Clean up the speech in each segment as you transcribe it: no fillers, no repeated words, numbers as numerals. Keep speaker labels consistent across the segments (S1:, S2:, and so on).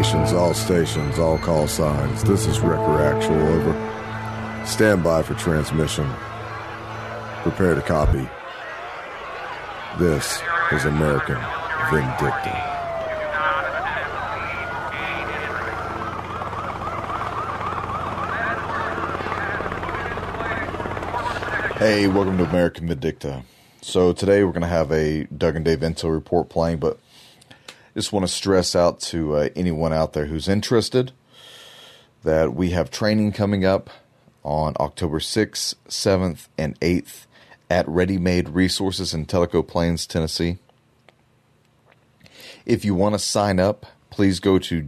S1: stations, all call signs. This is Wrecker Actual, over. Stand by for transmission. Prepare to copy. This is American Vindicta. Hey, welcome to American Vindicta. So today we're going to have a Doug and Dave Intel report playing, but just want to stress out to anyone out there who's interested that we have training coming up on October 6th, 7th, and 8th at Ready Made Resources in Tellico Plains, Tennessee. If you want to sign up, please go to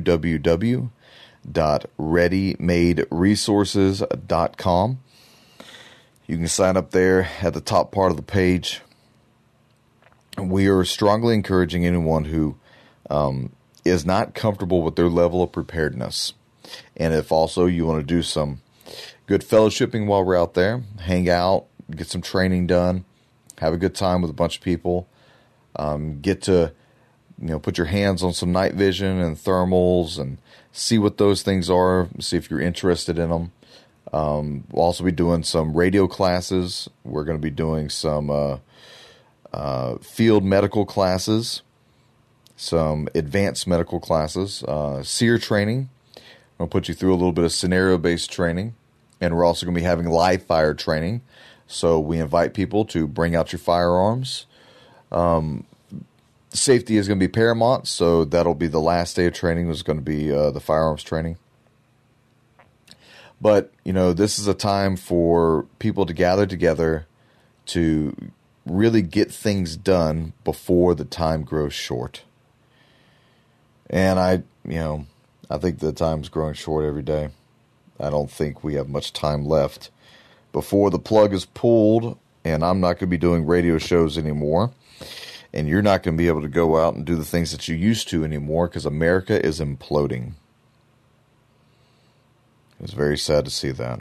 S1: www.readymaderesources.com. You can sign up there at the top part of the page. We are strongly encouraging anyone who is not comfortable with their level of preparedness. And if also you want to do some good fellowshipping while we're out there, hang out, get some training done, have a good time with a bunch of people, get to put your hands on some night vision and thermals and see what those things are, see if you're interested in them. We'll also be doing some radio classes. We're going to be doing some field medical classes, some advanced medical classes, SEER training. I'll put you through a little bit of scenario-based training, and we're also going to be having live fire training. So we invite people to bring out your firearms. Safety is going to be paramount, so that'll be the last day of training is going to be the firearms training. But, this is a time for people to gather together to really get things done before the time grows short. And I think the time's growing short every day. I don't think we have much time left before the plug is pulled, and I'm not going to be doing radio shows anymore. And you're not going to be able to go out and do the things that you used to anymore because America is imploding. It's very sad to see that.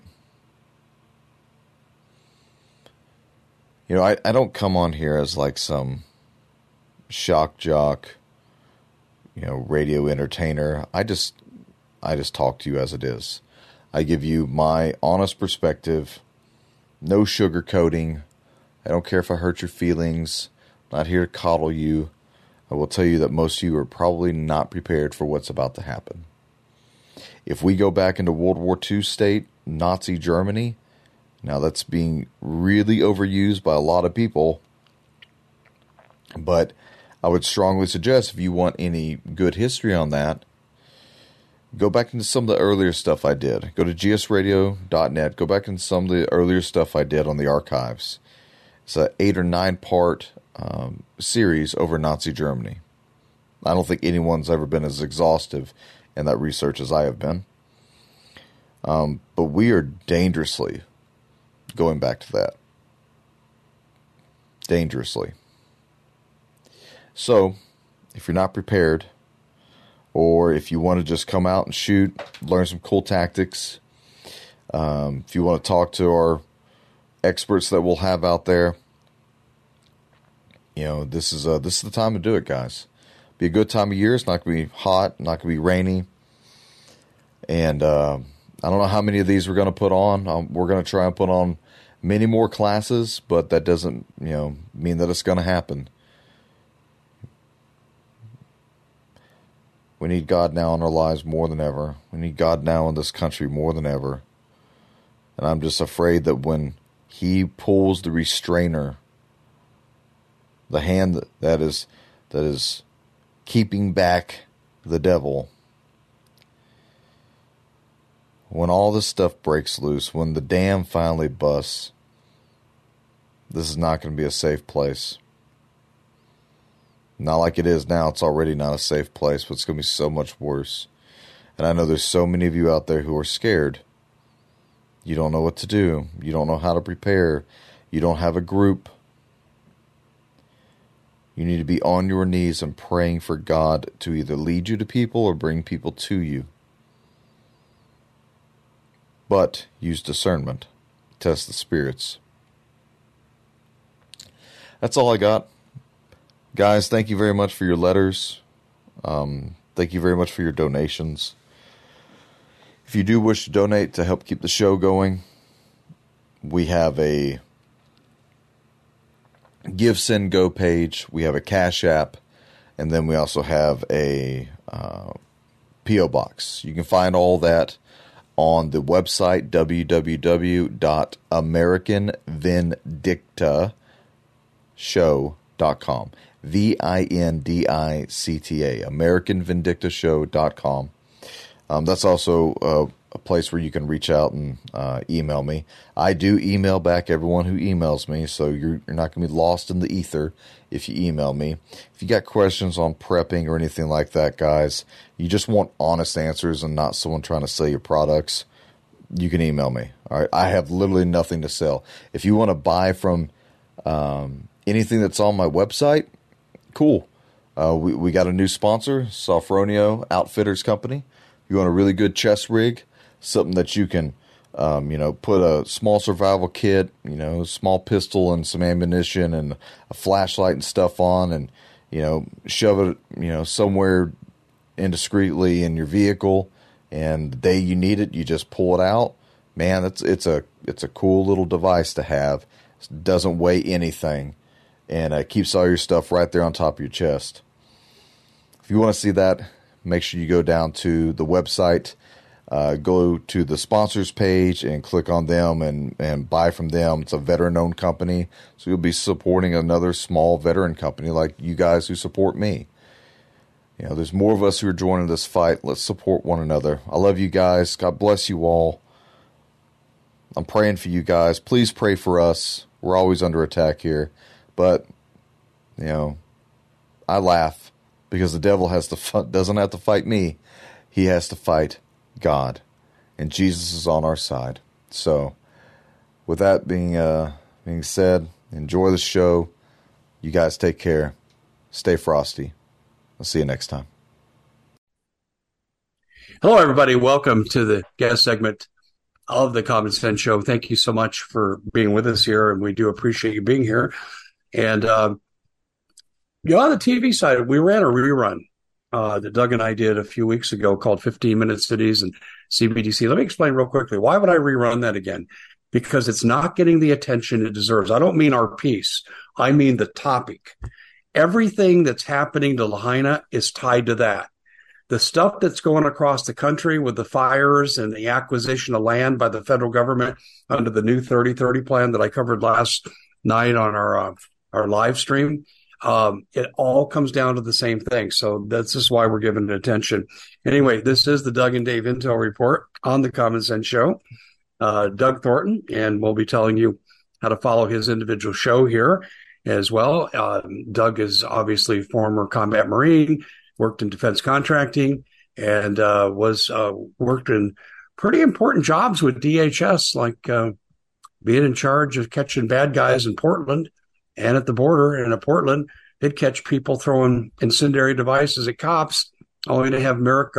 S1: I don't come on here as like some shock jock, radio entertainer. I just talk to you as it is. I give you my honest perspective, no sugarcoating. I don't care if I hurt your feelings. I'm not here to coddle you. I will tell you that most of you are probably not prepared for what's about to happen. If we go back into World War II state, Nazi Germany, now that's being really overused by a lot of people, but I would strongly suggest if you want any good history on that, go back into some of the earlier stuff I did. Go to gsradio.net, go back into some of the earlier stuff I did on the archives. It's an 8 or 9 part series over Nazi Germany. I don't think anyone's ever been as exhaustive in that research as I have been. But we are dangerously going back to that. Dangerously. So, if you're not prepared, or if you want to just come out and shoot, learn some cool tactics, if you want to talk to our experts that we'll have out there, this is the time to do it, guys. Be a good time of year. It's not going to be hot, not going to be rainy. And I don't know how many of these we're going to put on. We're going to try and put on many more classes, but that doesn't, mean that it's going to happen. We need God now in our lives more than ever. We need God now in this country more than ever. And I'm just afraid that when He pulls the restrainer, the hand that is keeping back the devil, when all this stuff breaks loose, when the dam finally busts, this is not going to be a safe place. Not like it is now. It's already not a safe place, but it's going to be so much worse. And I know there's so many of you out there who are scared. You don't know what to do. You don't know how to prepare. You don't have a group. You need to be on your knees and praying for God to either lead you to people or bring people to you. But use discernment. Test the spirits. That's all I got. Guys, thank you very much for your letters. Thank you very much for your donations. If you do wish to donate to help keep the show going, we have a Give, Send, Go page. We have a Cash App. And then we also have a P.O. Box. You can find all that on the website, www.americanvindictashow.com. VINDICTA, AmericanVindictaShow.com. That's also a place where you can reach out and email me. I do email back everyone who emails me, so you're not going to be lost in the ether if you email me. If you got questions on prepping or anything like that, guys, you just want honest answers and not someone trying to sell your products, you can email me. All right, I have literally nothing to sell. If you want to buy from anything that's on my website, cool. We got a new sponsor, Sofronio Outfitters Company. You want a really good chest rig, something that you can, put a small survival kit, a small pistol and some ammunition and a flashlight and stuff on, and, shove it, somewhere indiscreetly in your vehicle. And the day you need it, you just pull it out. Man, it's a cool little device to have. It doesn't weigh anything, and it keeps all your stuff right there on top of your chest. If you want to see that, make sure you go down to the website, go to the sponsors page and click on them and buy from them. It's a veteran-owned company, so you'll be supporting another small veteran company like you guys who support me. There's more of us who are joining this fight. Let's support one another. I love you guys. God bless you all. I'm praying for you guys. Please pray for us. We're always under attack here. But, I laugh because the devil doesn't have to fight me. He has to fight God. And Jesus is on our side. So, with that being said, enjoy the show. You guys take care. Stay frosty. I'll see you next time.
S2: Hello, everybody. Welcome to the guest segment of the Common Sense Show. Thank you so much for being with us here, and we do appreciate you being here. And, on the TV side, we ran a rerun that Doug and I did a few weeks ago called 15-Minute Cities and CBDC. Let me explain real quickly. Why would I rerun that again? Because it's not getting the attention it deserves. I don't mean our piece. I mean the topic. Everything that's happening to Lahaina is tied to that. The stuff that's going across the country with the fires and the acquisition of land by the federal government under the new 30/30 plan that I covered last night on our live stream, it all comes down to the same thing. So this is why we're giving it attention. Anyway, this is the Doug and Dave Intel Report on the Common Sense Show. Doug Thornton, and we'll be telling you how to follow his individual show here as well. Doug is obviously former combat Marine, worked in defense contracting, and worked in pretty important jobs with DHS, like being in charge of catching bad guys in Portland and at the border. And at Portland, they'd catch people throwing incendiary devices at cops, only to have Merrick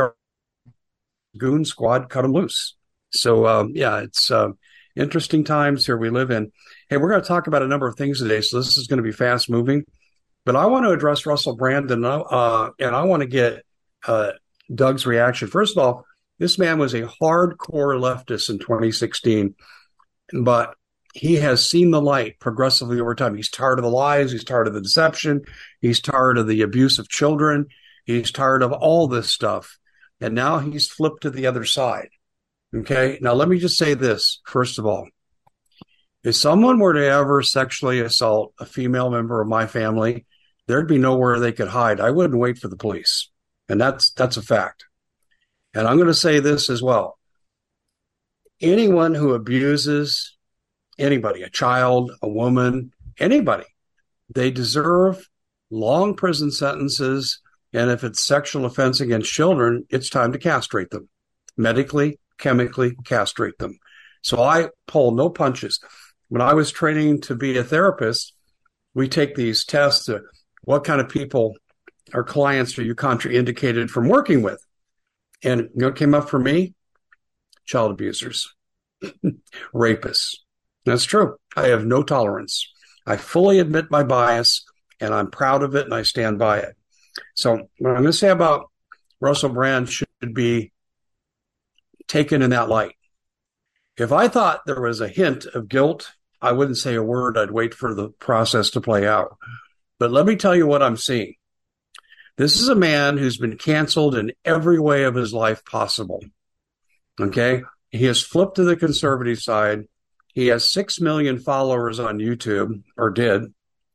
S2: Goon Squad cut them loose. So, it's interesting times here we live in. Hey, we're going to talk about a number of things today, so this is going to be fast moving. But I want to address Russell Brandon, and I want to get Doug's reaction. First of all, this man was a hardcore leftist in 2016, but he has seen the light progressively over time. He's tired of the lies. He's tired of the deception. He's tired of the abuse of children. He's tired of all this stuff. And now he's flipped to the other side. Okay, now let me just say this, first of all. If someone were to ever sexually assault a female member of my family, there'd be nowhere they could hide. I wouldn't wait for the police. And that's a fact. And I'm going to say this as well. Anyone who abuses anybody, a child, a woman, anybody, they deserve long prison sentences. And if it's sexual offense against children, it's time to castrate them. Medically, chemically castrate them. So I pull no punches. When I was training to be a therapist, we take these tests to what kind of people or clients are you contraindicated from working with? And you know what came up for me? Child abusers, rapists. That's true. I have no tolerance. I fully admit my bias, and I'm proud of it, and I stand by it. So what I'm going to say about Russell Brand should be taken in that light. If I thought there was a hint of guilt, I wouldn't say a word. I'd wait for the process to play out. But let me tell you what I'm seeing. This is a man who's been canceled in every way of his life possible. Okay? He has flipped to the conservative side. He has 6 million followers on YouTube, or did.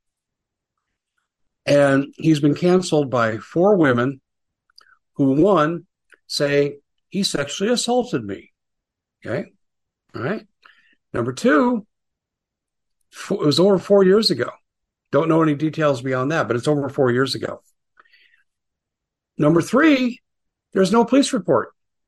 S2: And he's been canceled by 4 women who, one, say he sexually assaulted me. Okay? All right. Number 2, it was over 4 years ago. Don't know any details beyond that, but it's over 4 years ago. Number 3, there's no police report.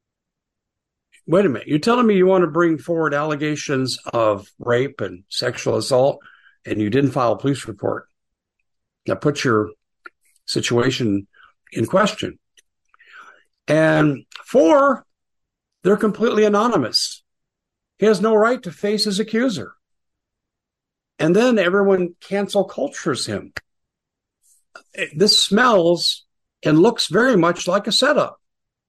S2: Wait a minute. You're telling me you want to bring forward allegations of rape and sexual assault, and you didn't file a police report. That puts your situation in question. And 4, they're completely anonymous. He has no right to face his accuser. And then everyone cancel cultures him. This smells and looks very much like a setup.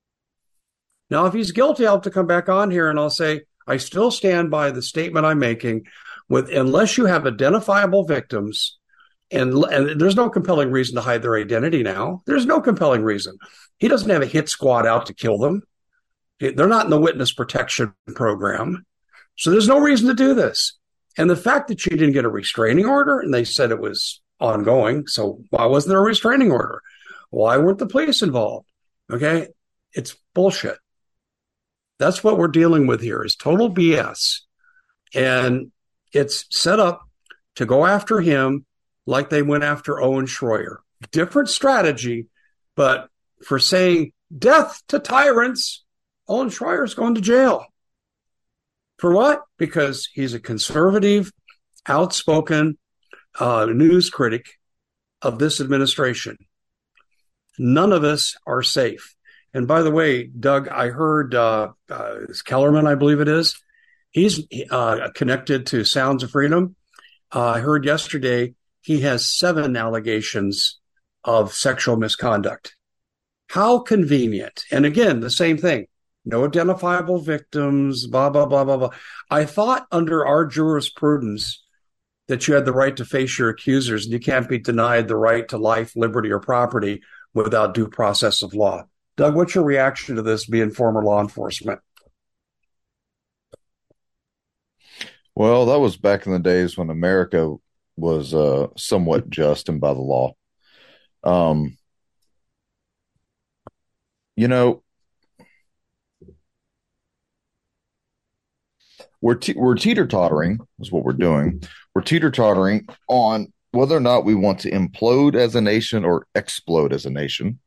S2: Now, if he's guilty, I'll have to come back on here and I'll say, I still stand by the statement I'm making with, unless you have identifiable victims, and there's no compelling reason to hide their identity now. There's no compelling reason. He doesn't have a hit squad out to kill them. They're not in the witness protection program. So there's no reason to do this. And the fact that you didn't get a restraining order, and they said it was ongoing, so why wasn't there a restraining order? Why weren't the police involved? Okay, it's bullshit. That's what we're dealing with here, is total BS. And it's set up to go after him like they went after Owen Schroyer. Different strategy, but for saying death to tyrants, Owen Schroyer's going to jail. For what? Because he's a conservative, outspoken news critic of this administration. None of us are safe. And by the way, Doug, I heard Kellerman, I believe it is, he's connected to Sounds of Freedom. I heard yesterday he has 7 allegations of sexual misconduct. How convenient. And again, the same thing. No identifiable victims, blah, blah, blah, blah, blah. I thought under our jurisprudence that you had the right to face your accusers and you can't be denied the right to life, liberty, or property without due process of law. Doug, what's your reaction to this being former law enforcement?
S1: Well, that was back in the days when America was somewhat just and by the law. You know, we're teeter-tottering is what we're doing. We're teeter-tottering on whether or not we want to implode as a nation or explode as a nation.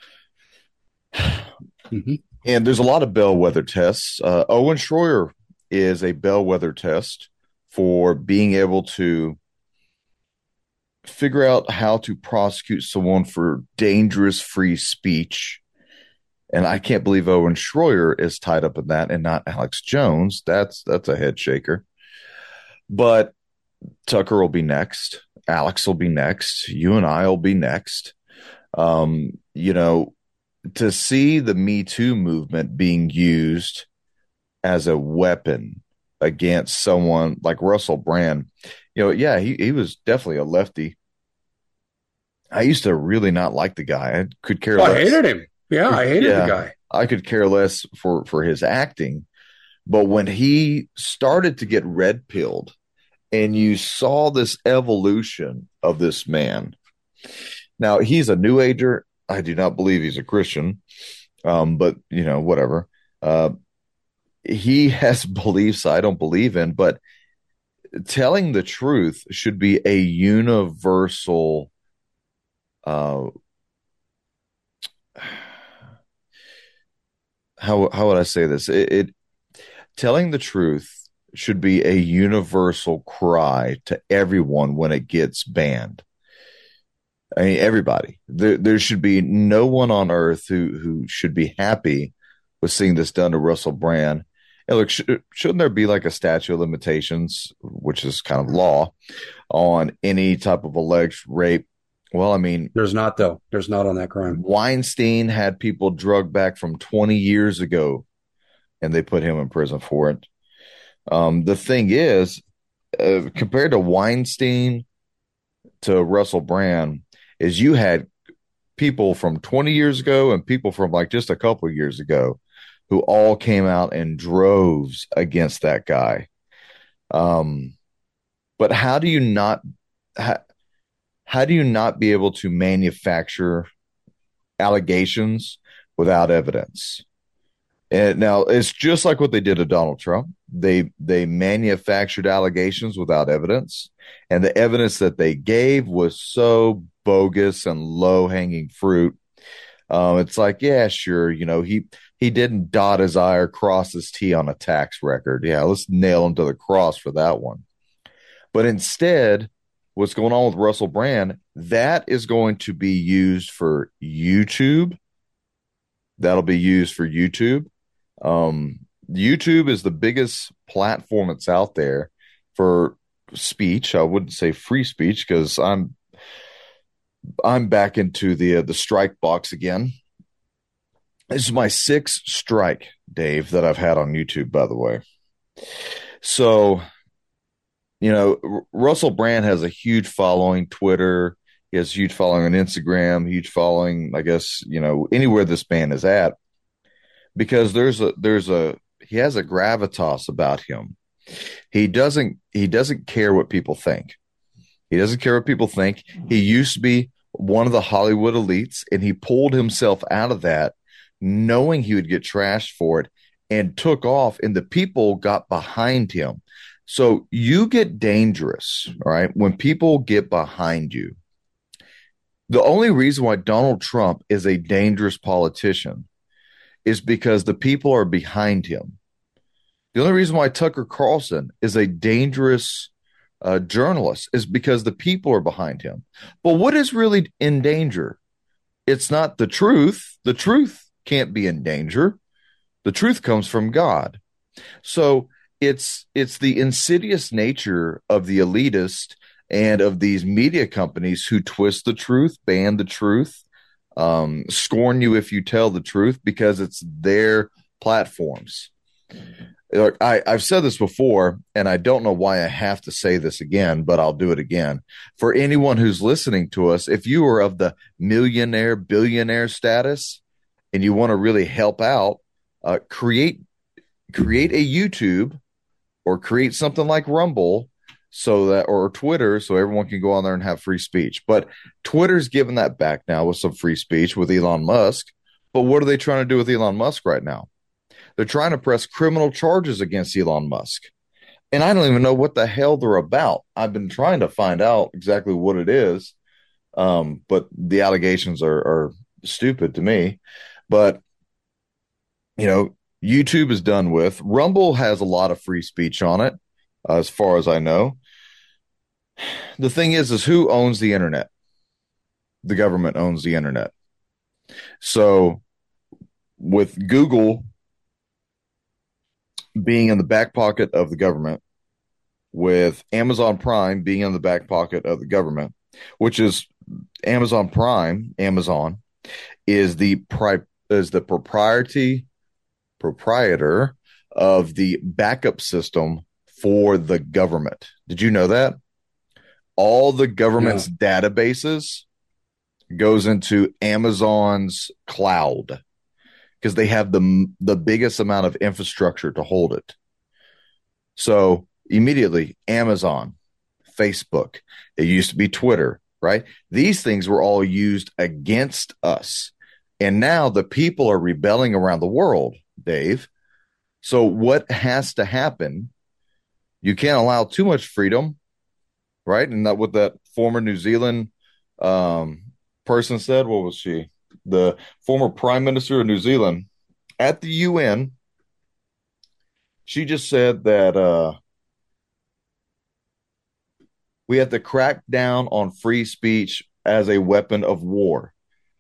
S1: Mm-hmm. And there's a lot of bellwether tests. Owen Schroyer is a bellwether test for being able to figure out how to prosecute someone for dangerous free speech. And I can't believe Owen Schroyer is tied up in that and not Alex Jones. That's a head shaker. But Tucker will be next. Alex will be next. You and I will be next. You know, to see the Me Too movement being used as a weapon against someone like Russell Brand, you know, yeah, he was definitely a lefty. I used to really not like the guy. I could care less.
S2: I hated him. Yeah, I hated the guy.
S1: I could care less for his acting. But when he started to get red-pilled and you saw this evolution of this man. Now, he's a New Ager. I do not believe he's a Christian. But, you know, whatever. He has beliefs I don't believe in. But telling the truth should be a universal how would I say this? Telling the truth should be a universal cry to everyone when it gets banned. I mean, everybody. There should be no one on earth who should be happy with seeing this done to Russell Brand. And look, shouldn't there be like a statute of limitations, which is kind of law, on any type of alleged rape, Well, I mean,
S2: There's not, though. There's not on that crime.
S1: Weinstein had people drugged back from 20 years ago, and they put him in prison for it. The thing is, compared to Weinstein to Russell Brand, is you had people from 20 years ago and people from like just a couple of years ago who all came out in droves against that guy. But how, how do you not be able to manufacture allegations without evidence? And now it's just like what they did to Donald Trump. They manufactured allegations without evidence, and the evidence that they gave was so bogus and low hanging fruit. It's like, yeah, sure, he didn't dot his I or cross his T on a tax record. Yeah, let's nail him to the cross for that one. But instead, what's going on with Russell Brand, that is going to be used for YouTube. That'll be used for YouTube. YouTube is the biggest platform that's out there for speech. I wouldn't say free speech because I'm back into the strike box again. This is my sixth strike, Dave, that I've had on YouTube, by the way. So, Russell Brand has a huge following, Twitter. He has a huge following on Instagram, huge following, I guess, anywhere this man is at, because he has a gravitas about him. He doesn't care what people think. He doesn't care what people think. He used to be one of the Hollywood elites, and he pulled himself out of that, knowing he would get trashed for it, and took off, and the people got behind him. So you get dangerous, right? When people get behind you. The only reason why Donald Trump is a dangerous politician is because the people are behind him. The only reason why Tucker Carlson is a dangerous journalist is because the people are behind him. But what is really in danger? It's not the truth. The truth can't be in danger. The truth comes from God. So it's the insidious nature of the elitist and of these media companies who twist the truth, ban the truth, scorn you if you tell the truth because it's their platforms. Look, I've said this before, and I don't know why I have to say this again, but I'll do it again. For anyone who's listening to us, if you are of the millionaire, billionaire status and you want to really help out, create a YouTube or create something like Rumble or Twitter, so everyone can go on there and have free speech. But Twitter's given that back now with some free speech with Elon Musk. But what are they trying to do with Elon Musk right now? They're trying to press criminal charges against Elon Musk. And I don't even know what the hell they're about. I've been trying to find out exactly what it is. But the allegations are stupid to me. But, YouTube is done with. Rumble has a lot of free speech on it, as far as I know. The thing is who owns the internet? The government owns the internet. So with Google being in the back pocket of the government, with Amazon Prime being in the back pocket of the government, which is Amazon Prime, Amazon is the proprietor of the backup system for the government. Did you know that? All the government's databases goes into Amazon's cloud because they have the biggest amount of infrastructure to hold it. So immediately, Amazon, Facebook, it used to be Twitter, right? These things were all used against us. And now the people are rebelling around the world, Dave. So what has to happen? You can't allow too much freedom, right? And that what that former New Zealand person said. What was she? The former Prime Minister of New Zealand at the UN. She just said that we have to crack down on free speech as a weapon of war.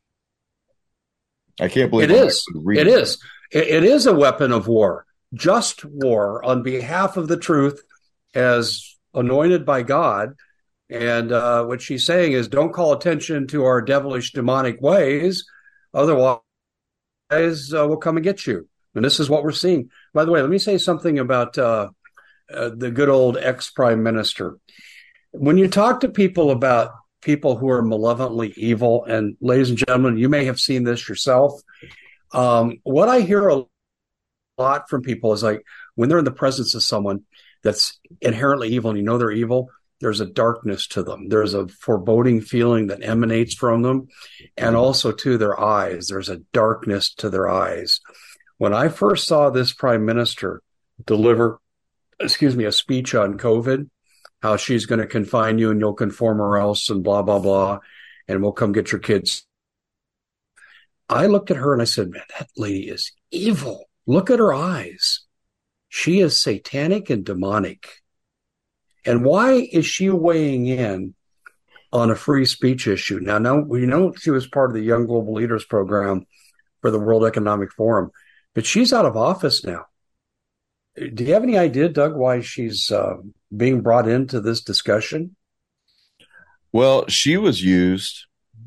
S1: I can't believe
S2: it is. It is. It is a weapon of war. Just war on behalf of the truth, as anointed by God, And what she's saying is, don't call attention to our devilish, demonic ways. Otherwise, we'll come and get you. And this is what we're seeing. By the way, let me say something about the good old ex-prime minister. When you talk to people about people who are malevolently evil, and ladies and gentlemen, you may have seen this yourself. What I hear a lot from people is like when they're in the presence of someone that's inherently evil and you know they're evil, there's a darkness to them. There's a foreboding feeling that emanates from them. And also to their eyes, there's a darkness to their eyes. When I first saw this prime minister deliver, a speech on COVID, how she's going to confine you and you'll conform or else and blah, blah, blah, and we'll come get your kids. I looked at her and I said, man, that lady is evil. Look at her eyes. She is satanic and demonic. And why is she weighing in on a free speech issue? Now, we know she was part of the Young Global Leaders program for the World Economic Forum, but she's out of office now. Do you have any idea, Doug, why she's being brought into this discussion?
S1: Well, she was used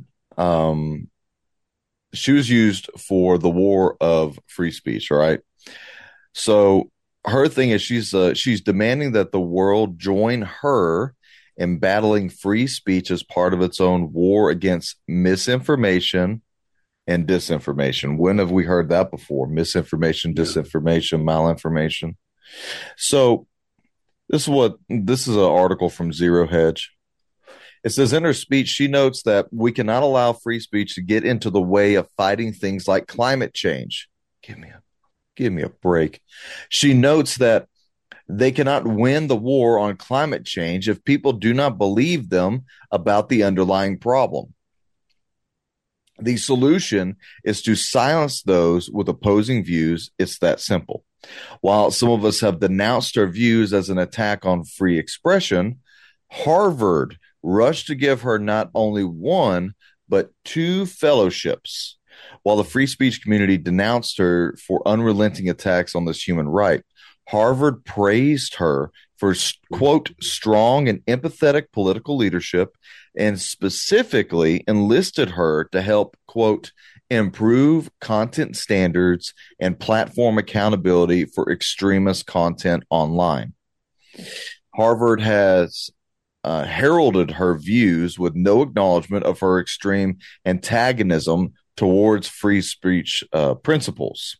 S1: for the war of free speech, right? So her thing is she's demanding that the world join her in battling free speech as part of its own war against misinformation and disinformation. When have we heard that before? Misinformation, disinformation, malinformation. So this is an article from Zero Hedge. It says in her speech, she notes that we cannot allow free speech to get into the way of fighting things like climate change. Give me a break. She notes that they cannot win the war on climate change if people do not believe them about the underlying problem. The solution is to silence those with opposing views. It's that simple. While some of us have denounced her views as an attack on free expression, Harvard rushed to give her not only one, but 2 fellowships. While the free speech community denounced her for unrelenting attacks on this human right, Harvard praised her for, quote, strong and empathetic political leadership and specifically enlisted her to help, quote, improve content standards and platform accountability for extremist content online. Harvard has heralded her views with no acknowledgement of her extreme antagonism towards free speech principles.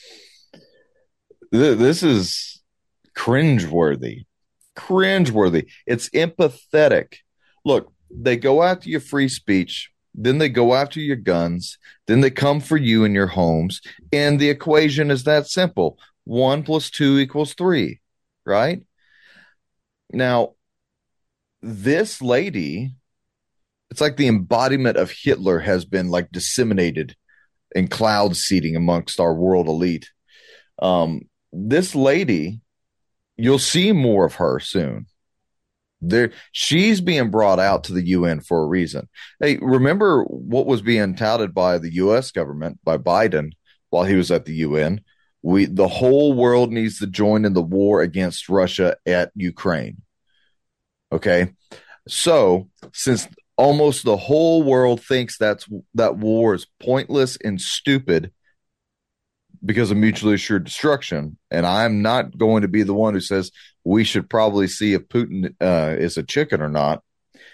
S1: This is cringeworthy. It's empathetic. Look, they go after your free speech, then they go after your guns, then they come for you in your homes, and the equation is that simple. 1 + 2 = 3, right? Now, this lady, it's like the embodiment of Hitler has been like disseminated in cloud seeding amongst our world elite. This lady, you'll see more of her soon. She's being brought out to the UN for a reason. Hey, remember what was being touted by the U.S. government, by Biden, while he was at the UN? The whole world needs to join in the war against Russia at Ukraine. Okay, so since almost the whole world thinks that war is pointless and stupid because of mutually assured destruction, and I'm not going to be the one who says we should probably see if Putin is a chicken or not.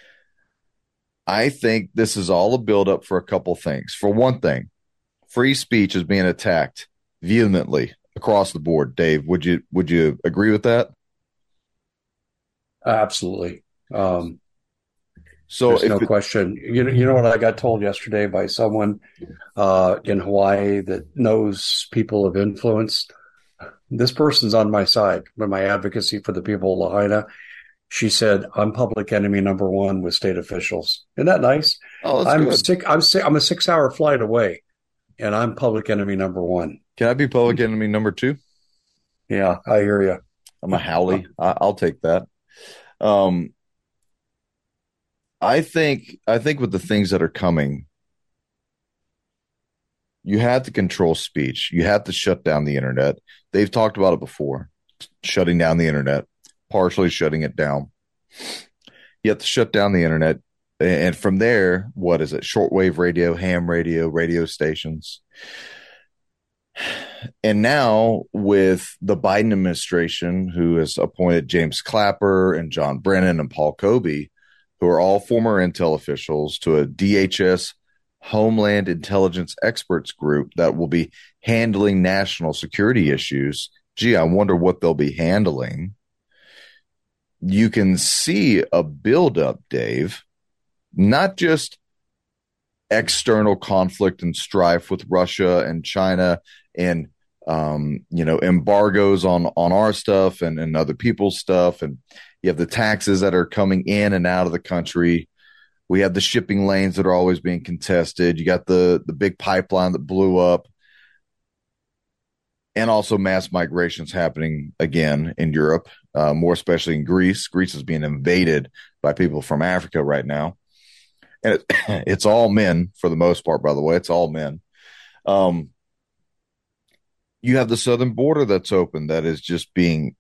S1: I think this is all a buildup for a couple things. For one thing, free speech is being attacked vehemently across the board. Dave, would you agree with that?
S2: Absolutely.
S1: So
S2: there's no question. You know what I got told yesterday by someone in Hawaii that knows people of influence? This person's on my side with my advocacy for the people of Lahaina. She said, I'm public enemy number 1 with state officials. Isn't that nice?
S1: Oh, that's good.
S2: I'm a 6-hour flight away, and I'm public enemy number 1.
S1: Can I be public enemy number 2?
S2: Yeah, I hear you.
S1: I'm a Howley. I'll take that. I think with the things that are coming, you have to control speech. You have to shut down the internet. They've talked about it before, shutting down the internet, partially shutting it down. You have to shut down the internet. And from there, what is it? Shortwave radio, ham radio, radio stations. And now with the Biden administration, who has appointed James Clapper and John Brennan and Paul Kobe, who are all former intel officials, to a DHS Homeland Intelligence Experts group that will be handling national security issues. Gee, I wonder what they'll be handling. You can see a buildup, Dave, not just external conflict and strife with Russia and China and embargoes on our stuff and other people's stuff, and you have the taxes that are coming in and out of the country. We have the shipping lanes that are always being contested. You got the big pipeline that blew up, and also mass migrations happening again in Europe, more especially in Greece. Greece is being invaded by people from Africa right now. And it's all men for the most part, by the way. It's all men. You have the southern border that's open that is just being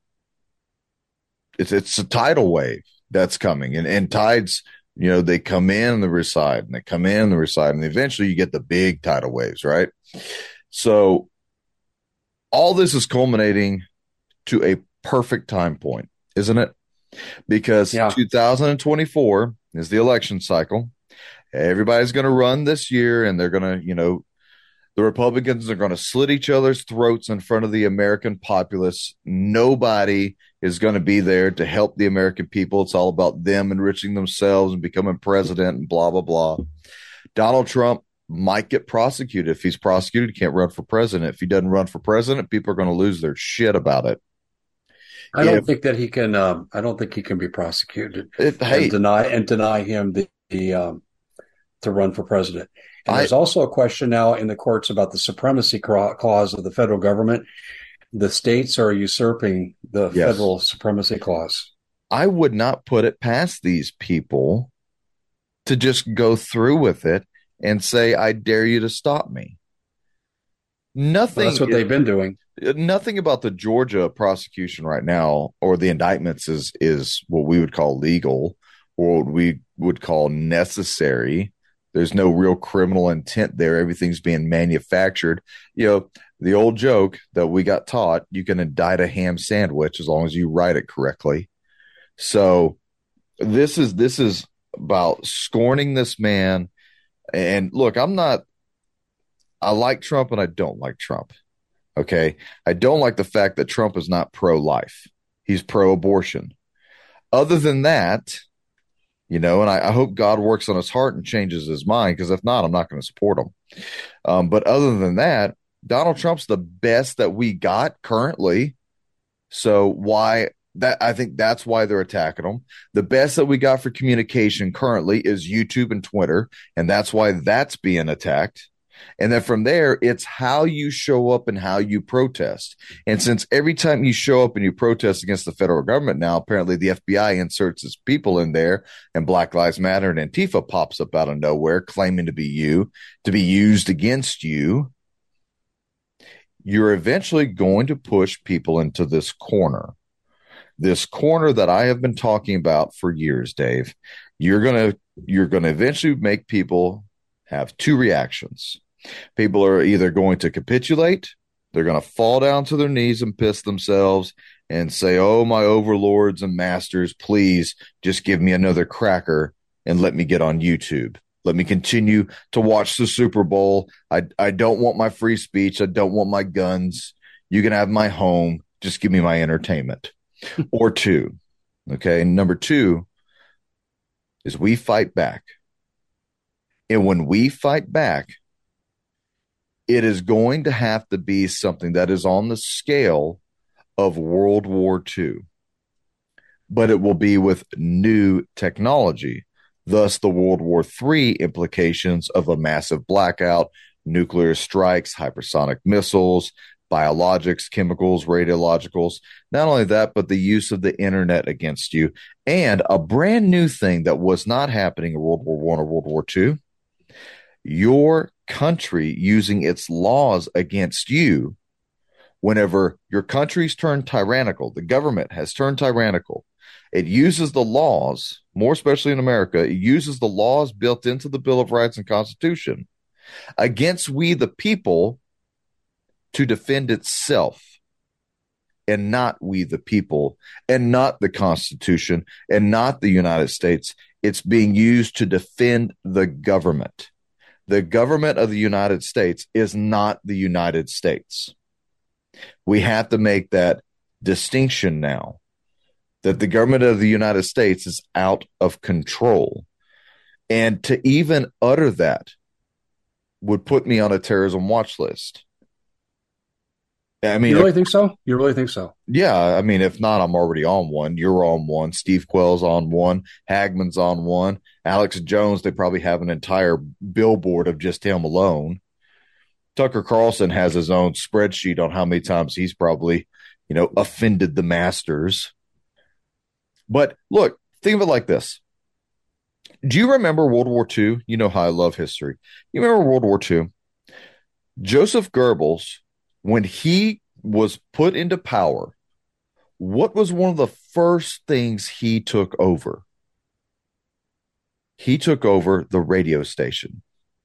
S1: it's a tidal wave that's coming. And tides, they come in and they reside, and they come in and they reside, and eventually you get the big tidal waves, right? So all this is culminating to a perfect time point, isn't it? Because 2024 is the election cycle. Everybody's going to run this year, and they're going to, the Republicans are going to slit each other's throats in front of the American populace. Nobody is going to be there to help the American people. It's all about them enriching themselves and becoming president and blah, blah, blah. Donald Trump might get prosecuted. If he's prosecuted, he can't run for president. If he doesn't run for president, people are going to lose their shit about it.
S2: I don't think that he can. I don't think he can be prosecuted and deny him the to run for president. And there's also a question now in the courts about the supremacy clause of the federal government. The states are usurping the federal supremacy clause.
S1: I would not put it past these people to just go through with it and say, I dare you to stop me. Nothing.
S2: Well, that's what they've been doing.
S1: Nothing about the Georgia prosecution right now or the indictments is what we would call legal or what we would call necessary. There's no real criminal intent there. Everything's being manufactured. The old joke that we got taught, you can indict a ham sandwich as long as you write it correctly. So this is about scorning this man. And look, I like Trump and I don't like Trump. Okay. I don't like the fact that Trump is not pro-life. He's pro-abortion. Other than that, and I hope God works on his heart and changes his mind, because if not, I'm not going to support him. But other than that, Donald Trump's the best that we got currently. So I think that's why they're attacking him. The best that we got for communication currently is YouTube and Twitter, and that's why that's being attacked. And then from there, it's how you show up and how you protest. And since every time you show up and you protest against the federal government now, apparently the FBI inserts its people in there, and Black Lives Matter and Antifa pops up out of nowhere claiming to be used against you, you're eventually going to push people into this corner that I have been talking about for years, Dave. You're going to eventually make people have two reactions. People are either going to capitulate, they're going to fall down to their knees and piss themselves and say, oh, my overlords and masters, please just give me another cracker and let me get on YouTube. Let me continue to watch the Super Bowl. I don't want my free speech. I don't want my guns. You can have my home. Just give me my entertainment. Or two. Okay. And number two is we fight back. And when we fight back, it is going to have to be something that is on the scale of World War II, but it will be with new technology. Thus, the World War III implications of a massive blackout, nuclear strikes, hypersonic missiles, biologics, chemicals, radiologicals. Not only that, but the use of the internet against you. And a brand new thing that was not happening in World War I or World War II, your country using its laws against you Whenever your country's turned tyrannical, the government has turned tyrannical, it uses the laws, more especially in America, it uses the laws built into the Bill of Rights and Constitution against we the people to defend itself, and not we the people, and not the Constitution, and not the United States. It's being used to defend the government. The government of the United States is not the United States. We have to make that distinction now, that the government of the United States is out of control. And to even utter that would put me on a terrorism watch list. I mean,
S2: you really think so? You really think so?
S1: Yeah. I mean, if not, I'm already on one. You're on one. Steve Quayle's on one. Hagman's on one. Alex Jones, they probably have an entire billboard of just him alone. Tucker Carlson has his own spreadsheet on how many times he's probably, offended the masters. But look, think of it like this. Do you remember World War II? You know how I love history. You remember World War II? Joseph Goebbels, when he was put into power, what was one of the first things he took over? He took over the radio station.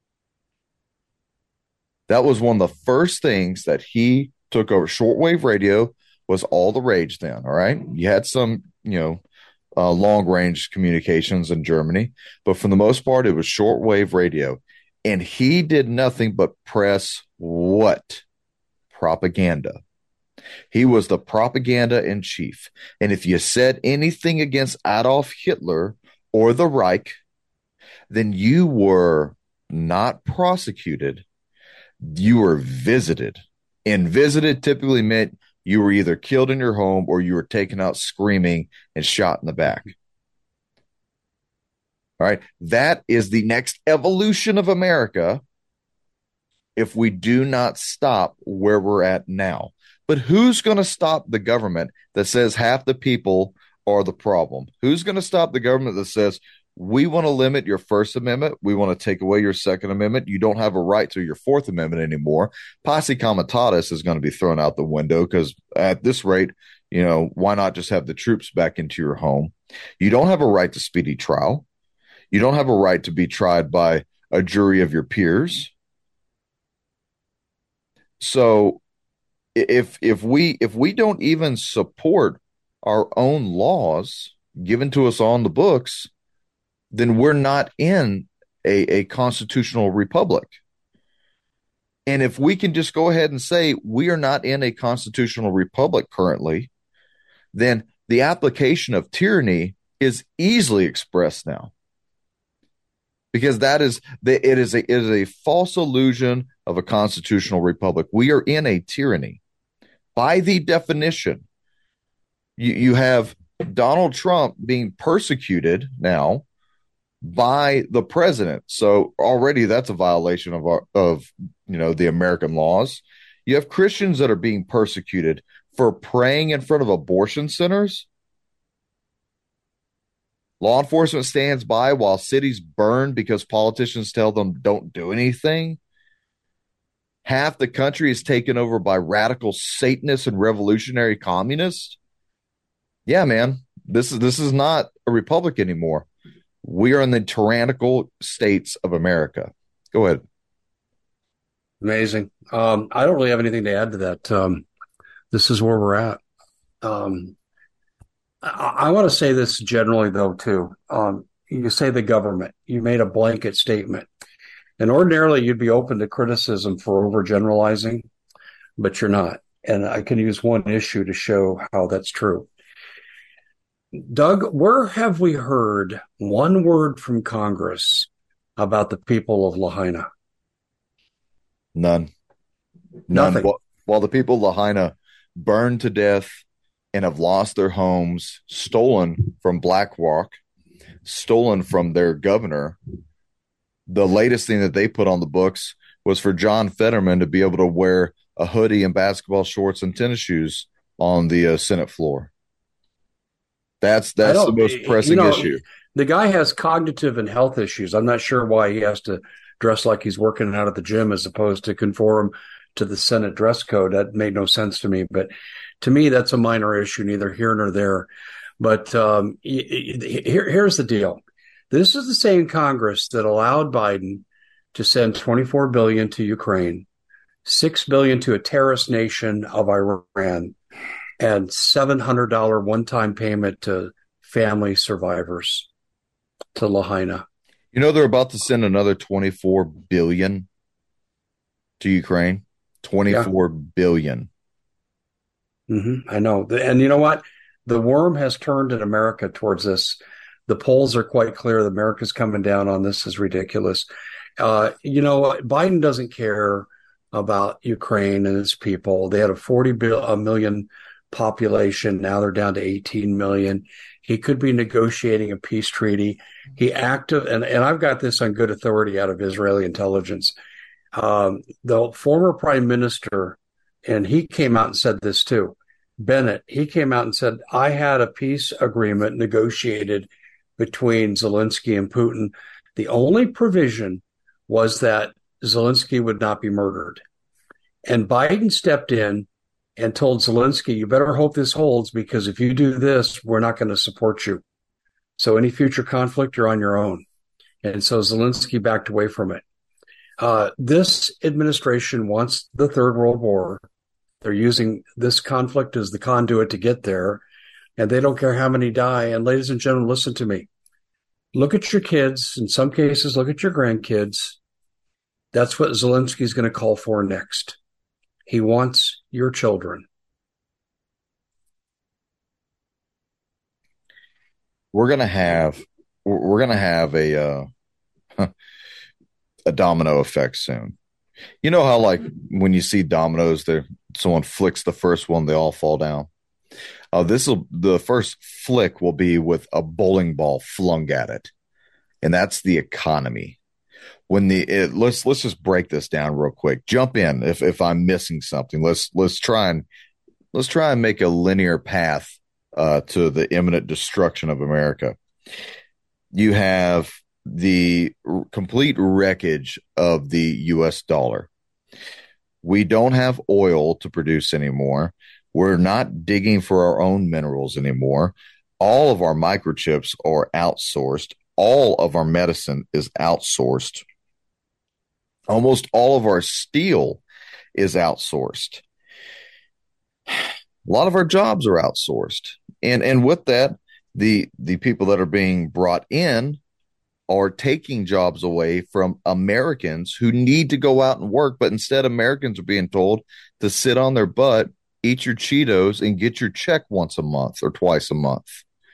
S1: That was one of the first things that he took over. Shortwave radio was all the rage then, all right? You had some, long-range communications in Germany, but for the most part, it was shortwave radio. And he did nothing but press what? Propaganda. He was the propaganda in chief. And if you said anything against Adolf Hitler or the Reich, then you were not prosecuted. You were visited. And visited typically meant you were either killed in your home or you were taken out screaming and shot in the back. All right. That is the next evolution of America if we do not stop where we're at now. But who's going to stop the government that says half the people are the problem? Who's going to stop the government that says, we want to limit your First Amendment, we want to take away your Second Amendment, you don't have a right to your Fourth Amendment anymore? Posse comitatus is going to be thrown out the window because at this rate, why not just have the troops back into your home? You don't have a right to speedy trial. You don't have a right to be tried by a jury of your peers. So if we don't even support our own laws given to us on the books, then we're not in a constitutional republic. And if we can just go ahead and say we are not in a constitutional republic currently, then the application of tyranny is easily expressed now. Because it is a false illusion of a constitutional republic. We are in a tyranny. By the definition, you have Donald Trump being persecuted now by the president. So already that's a violation of the American laws. You have Christians that are being persecuted for praying in front of abortion centers. Law enforcement stands by while cities burn because politicians tell them don't do anything. Half the country is taken over by radical Satanists and revolutionary communists. Yeah, man, this is not a republic anymore. We are in the tyrannical states of America. Go ahead.
S2: Amazing. I don't really have anything to add to that. This is where we're at. I want to say this generally, though, too. You say the government. You made a blanket statement. And ordinarily, you'd be open to criticism for overgeneralizing, but you're not. And I can use one issue to show how that's true. Doug, where have we heard one word from Congress about the people of Lahaina?
S1: None.
S2: Nothing.
S1: While the people of Lahaina burned to death and have lost their homes, stolen from Blackrock, stolen from their governor, the latest thing that they put on the books was for John Fetterman to be able to wear a hoodie and basketball shorts and tennis shoes on the Senate floor. That's the most pressing issue.
S2: The guy has cognitive and health issues. I'm not sure why he has to dress like he's working out at the gym as opposed to conform to the Senate dress code. That made no sense to me. But to me, that's a minor issue, neither here nor there. But here's the deal. This is the same Congress that allowed Biden to send $24 billion to Ukraine, $6 billion to a terrorist nation of Iran, and $700 one-time payment to family survivors, to Lahaina.
S1: You know, they're about to send another $24 billion to Ukraine. $24 billion.
S2: Mm-hmm, I know. And you know what? The worm has turned in America towards this. The polls are quite clear that America's coming down on this is ridiculous. Biden doesn't care about Ukraine and its people. They had a 40 million population. Now they're down to 18 million. He could be negotiating a peace treaty. And I've got this on good authority out of Israeli intelligence. The former prime minister, and he came out and said this too, Bennett, he came out and said, I had a peace agreement negotiated between Zelensky and Putin. The only provision was that Zelensky would not be murdered. And Biden stepped in and told Zelensky, you better hope this holds, because if you do this, we're not going to support you. So any future conflict, you're on your own. And so Zelensky backed away from it. This administration wants the Third World War. They're using this conflict as the conduit to get there, and they don't care how many die. And ladies and gentlemen, listen to me. Look at your kids. In some cases, look at your grandkids. That's what Zelensky's going to call for next. He wants your children.
S1: We're gonna have a domino effect soon. You know how, like, when you see dominoes, someone flicks the first one, they all fall down. The first flick will be with a bowling ball flung at it, and that's the economy. Let's just break this down real quick. Jump in if I'm missing something. Let's try and make a linear path to the imminent destruction of America. You have the complete wreckage of the U.S. dollar. We don't have oil to produce anymore. We're not digging for our own minerals anymore. All of our microchips are outsourced. All of our medicine is outsourced. Almost all of our steel is outsourced. A lot of our jobs are outsourced. And with that, the people that are being brought in are taking jobs away from Americans who need to go out and work, but instead Americans are being told to sit on their butt, eat your Cheetos, and get your check once a month or twice a month.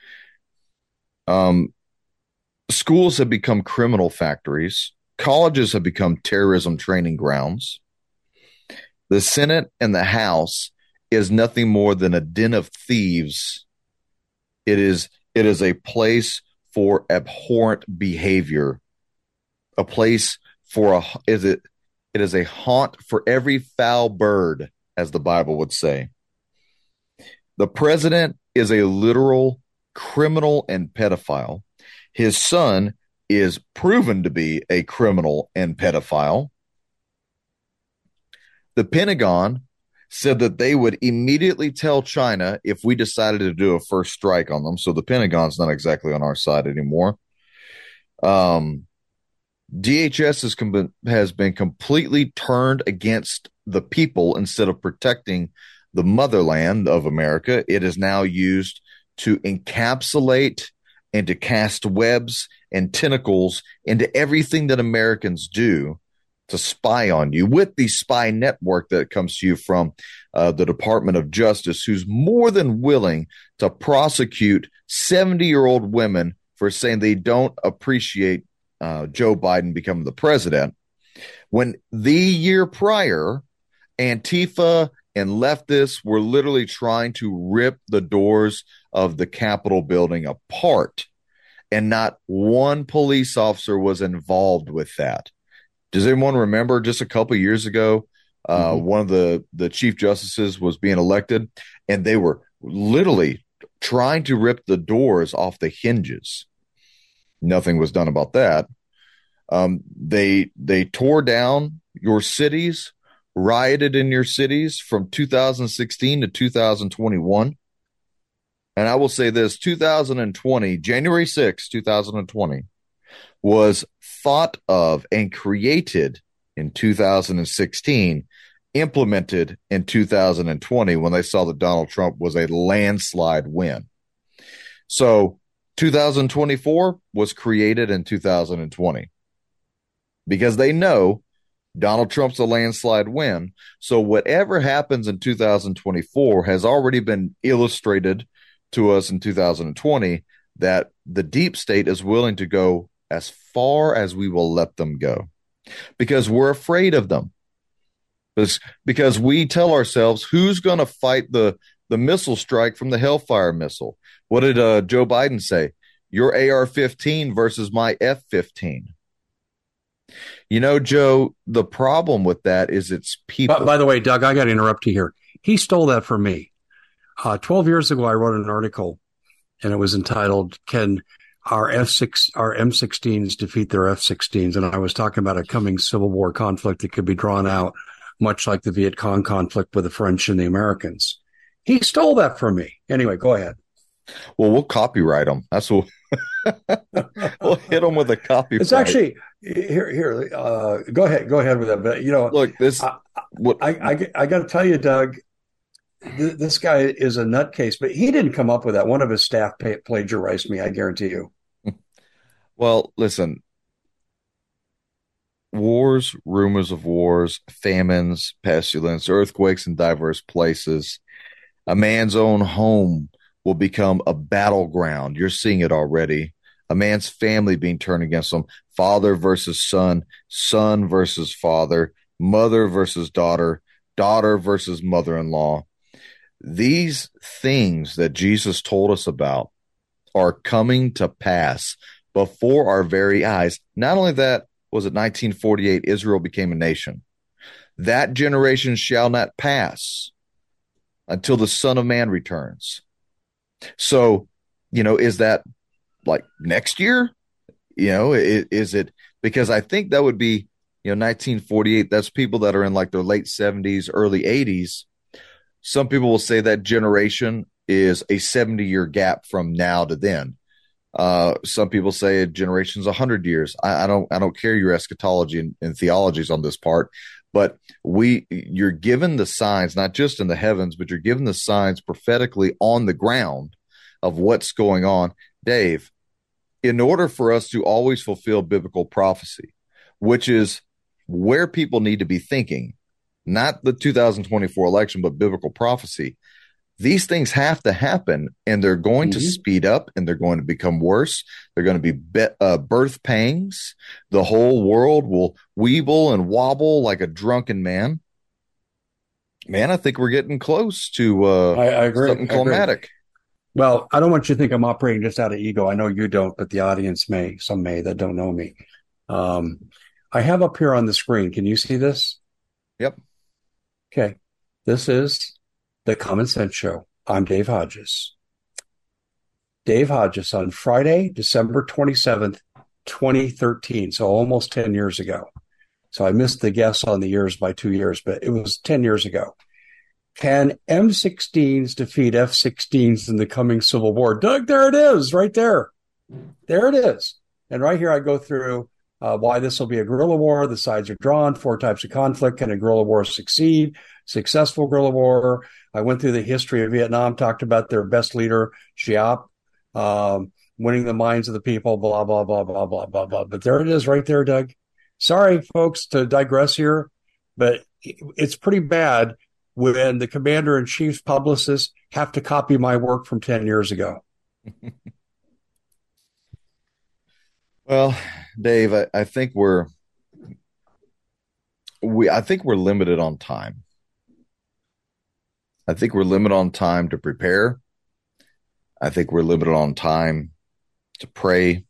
S1: Schools have become criminal factories. Colleges have become terrorism training grounds. The Senate and the House is nothing more than a den of thieves. It is a place for abhorrent behavior, a place for it is a haunt for every foul bird, as the Bible would say. The president is a literal criminal and pedophile. His son is proven to be a criminal and pedophile. The Pentagon said that they would immediately tell China if we decided to do a first strike on them. So the Pentagon's not exactly on our side anymore. DHS has been completely turned against the people instead of protecting the motherland of America. It is now used to encapsulate and to cast webs and tentacles into everything that Americans do to spy on you, with the spy network that comes to you from the Department of Justice, who's more than willing to prosecute 70-year-old women for saying they don't appreciate Joe Biden becoming the president, when the year prior, Antifa and leftists were literally trying to rip the doors of the Capitol building apart, and not one police officer was involved with that. Does anyone remember just a couple of years ago, one of the chief justices was being elected, and they were literally trying to rip the doors off the hinges? Nothing was done about that. They tore down your cities, rioted in your cities from 2016 to 2021. And I will say this, 2020, January 6, 2020, was thought of and created in 2016, implemented in 2020 when they saw that Donald Trump was a landslide win. So 2024 was created in 2020 because they know Donald Trump's a landslide win. So whatever happens in 2024 has already been illustrated to us in 2020 that the deep state is willing to go as far as we will let them go because we're afraid of them. Because we tell ourselves, who's going to fight the missile strike from the Hellfire missile? What did Joe Biden say? Your AR-15 versus my F-15. You know, Joe, the problem with that is it's people.
S2: By the way, Doug, I got to interrupt you here. He stole that from me. 12 years ago, I wrote an article, and it was entitled, Can our M16s defeat their F-16s? And I was talking about a coming Civil War conflict that could be drawn out, much like the Viet Cong conflict with the French and the Americans. He stole that from me. Anyway, go ahead.
S1: Well, we'll copyright them. That's what we'll hit them with a copyright.
S2: It's actually here. Go ahead with that. But
S1: look, this.
S2: I got to tell you, Doug, this guy is a nutcase. But he didn't come up with that. One of his staff plagiarized me. I guarantee you.
S1: Well, listen. Wars, rumors of wars, famines, pestilence, earthquakes in diverse places. A man's own home will become a battleground. You're seeing it already. A man's family being turned against him. Father versus son, son versus father, mother versus daughter, daughter versus mother-in-law. These things that Jesus told us about are coming to pass before our very eyes. Not only that, was it 1948, Israel became a nation. That generation shall not pass until the Son of Man returns. So, is that like next year? Is it because I think that would be, 1948. That's people that are in like their late 70s, early 80s. Some people will say that generation is a 70-year gap from now to then. Some people say a generation's 100 years. I don't care your eschatology and theologies on this part, but you're given the signs, not just in the heavens, but you're given the signs prophetically on the ground of what's going on. Dave, in order for us to always fulfill biblical prophecy, which is where people need to be thinking, not the 2024 election, but biblical prophecy, these things have to happen, and they're going to speed up, and they're going to become worse. They're going to be birth pangs. The whole world will weeble and wobble like a drunken man. Man, I think we're getting close to
S2: I agree.
S1: something climatic.
S2: Well, I don't want you to think I'm operating just out of ego. I know you don't, but the audience may. Some may that don't know me. I have up here on the screen. Can you see this?
S1: Yep.
S2: Okay. This is The Common Sense Show. I'm Dave Hodges. Dave Hodges on Friday, December 27th, 2013. So almost 10 years ago. So I missed the guess on the years by 2 years, but it was 10 years ago. Can M16s defeat F-16s in the coming Civil War? Doug, there it is, right there. There it is. And right here I go through why this will be a guerrilla war. The sides are drawn, 4 types of conflict. Can a guerrilla war succeed? Successful guerrilla war. I went through the history of Vietnam, talked about their best leader, Giap, winning the minds of the people, blah, blah, blah, blah, blah, blah, blah. But there it is right there, Doug. Sorry, folks, to digress here, but it's pretty bad when the commander-in-chief's publicists have to copy my work from 10 years ago.
S1: Well, Dave, I think we're limited on time. I think we're limited on time to prepare. I think we're limited on time to pray.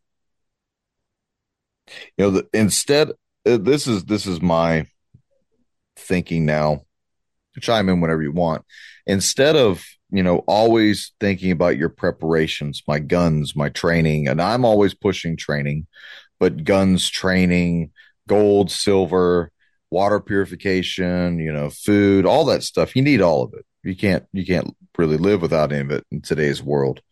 S1: Instead, this is my thinking now. Chime in whenever you want. Instead of, always thinking about your preparations, my guns, my training, and I'm always pushing training, but guns, training, gold, silver, water purification, food, all that stuff. You need all of it. You can't really live without any of it in today's world.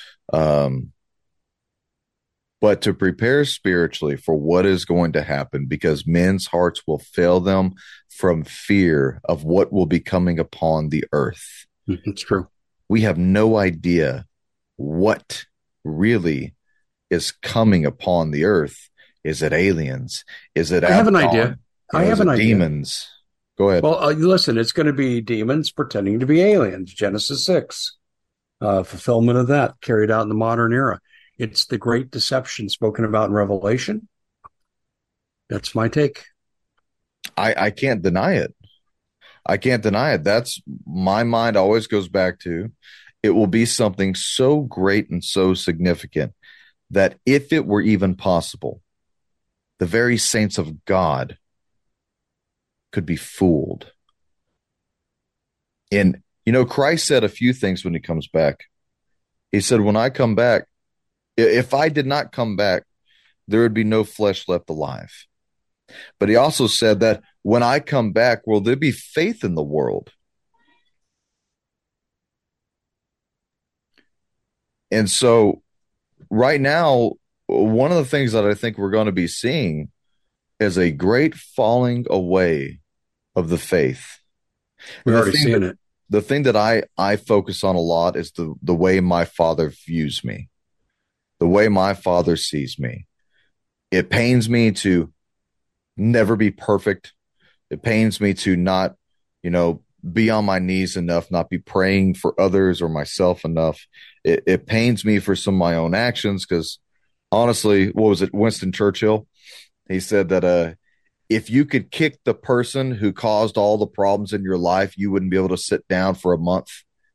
S1: But to prepare spiritually for what is going to happen, because men's hearts will fail them from fear of what will be coming upon the earth.
S2: It's true.
S1: We have no idea what really is coming upon the earth. Is it aliens? Is it
S2: I have an idea. I have an idea.
S1: Demons? Go ahead.
S2: Well, listen, it's going to be demons pretending to be aliens. Genesis 6, fulfillment of that carried out in the modern era. It's the great deception spoken about in Revelation. That's my take.
S1: I can't deny it. I can't deny it. That's my mind always goes back to, it will be something so great and so significant that if it were even possible, the very saints of God could be fooled. And, Christ said a few things when he comes back. He said, when I come back, if I did not come back, there would be no flesh left alive. But he also said that when I come back, will there be faith in the world? And so right now, one of the things that I think we're going to be seeing is a great falling away of the faith.
S2: We're already seeing it.
S1: The thing that I focus on a lot is the way my Father views me, the way my Father sees me. It pains me to never be perfect. It pains me to not, be on my knees enough, not be praying for others or myself enough. It pains me for some of my own actions because, honestly, what was it? Winston Churchill? He said that if you could kick the person who caused all the problems in your life, you wouldn't be able to sit down for a month.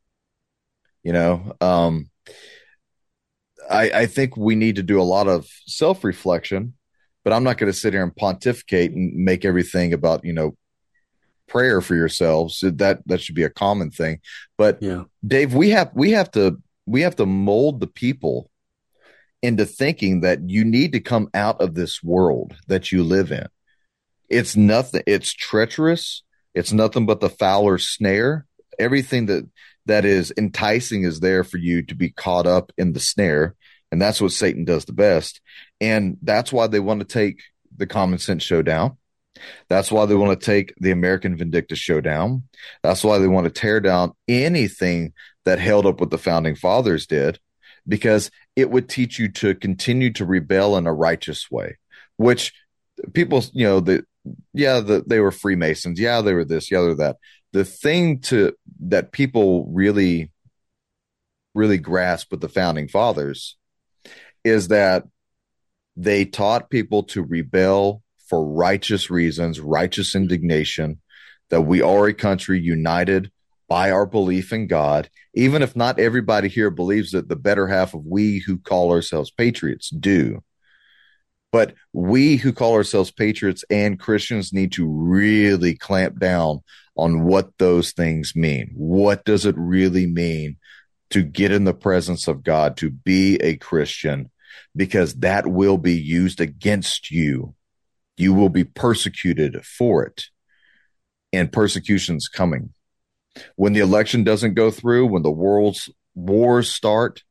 S1: I think we need to do a lot of self-reflection, but I'm not going to sit here and pontificate and make everything about, prayer for yourselves. That should be a common thing. But yeah. Dave, we have to mold the people into thinking that you need to come out of this world that you live in. It's nothing. It's treacherous. It's nothing but the fowler's snare. Everything that is enticing is there for you to be caught up in the snare. And that's what Satan does the best. And that's why they want to take the Common Sense Show down. That's why they want to take the American Vindicta Show down. That's why they want to tear down anything that held up what the founding fathers did, because it would teach you to continue to rebel in a righteous way, which people, they were Freemasons. Yeah, they were this. Yeah, they're that. The thing that people really, really grasp with the founding fathers is that they taught people to rebel for righteous reasons, righteous indignation, that we are a country united by our belief in God. Even if not everybody here believes that, the better half of we who call ourselves patriots do. But we who call ourselves patriots and Christians need to really clamp down on what those things mean. What does it really mean to get in the presence of God, to be a Christian? Because that will be used against you. You will be persecuted for it. And persecution's coming. When the election doesn't go through, when the world's wars start,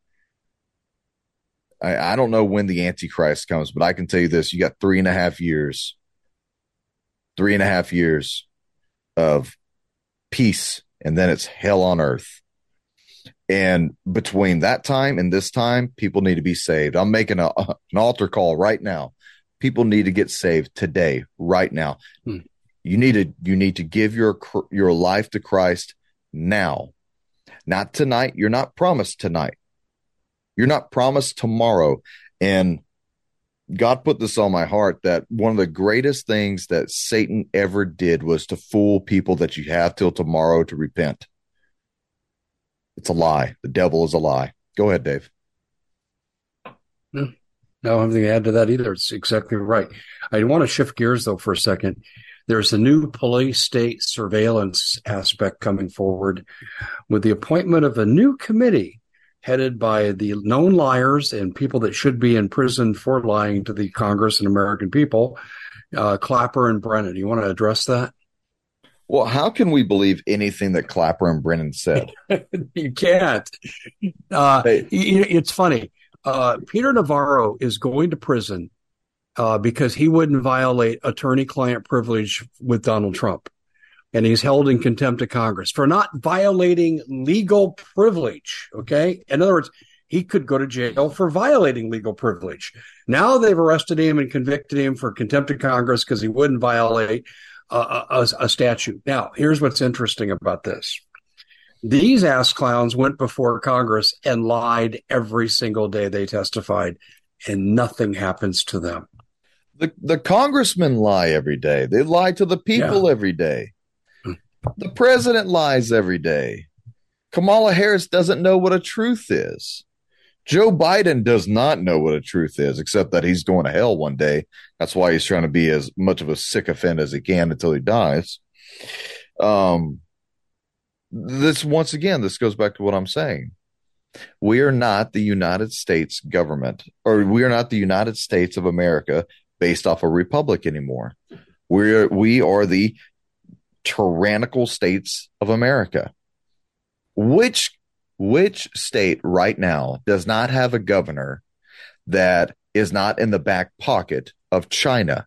S1: I don't know when the Antichrist comes, but I can tell you this. You got 3.5 years. 3.5 years of peace, and then it's hell on earth. And between that time and this time, people need to be saved. I'm making an altar call right now. People need to get saved today, right now. You need to give your life to Christ now, not tonight. You're not promised tonight. You're not promised tomorrow. And God put this on my heart that one of the greatest things that Satan ever did was to fool people that you have till tomorrow to repent. It's a lie. The devil is a lie. Go ahead, Dave.
S2: No, I don't have anything to add to that either. It's exactly right. I want to shift gears, though, for a second. There's a new police state surveillance aspect coming forward with the appointment of a new committee headed by the known liars and people that should be in prison for lying to the Congress and American people. Clapper and Brennan. You want to address that?
S1: Well, how can we believe anything that Clapper and Brennan said?
S2: You can't.
S1: Hey,
S2: It's funny. Peter Navarro is going to prison because he wouldn't violate attorney-client privilege with Donald Trump. And he's held in contempt of Congress for not violating legal privilege. Okay. In other words, he could go to jail for violating legal privilege. Now they've arrested him and convicted him for contempt of Congress because he wouldn't violate a statute. Now, here's what's interesting about this. These ass clowns went before Congress and lied every single day they testified, and nothing happens to them.
S1: the congressmen lie every day. They lie to the people every day. The president lies every day. Kamala Harris doesn't know what a truth is. Joe Biden does not know what a truth is, except that he's going to hell one day. That's why he's trying to be as much of a sycophant as he can until he dies. This goes back to what I'm saying. We are not the United States government, or we are not the United States of America based off a republic anymore. We are the tyrannical states of America. Which state right now does not have a governor that is not in the back pocket of China?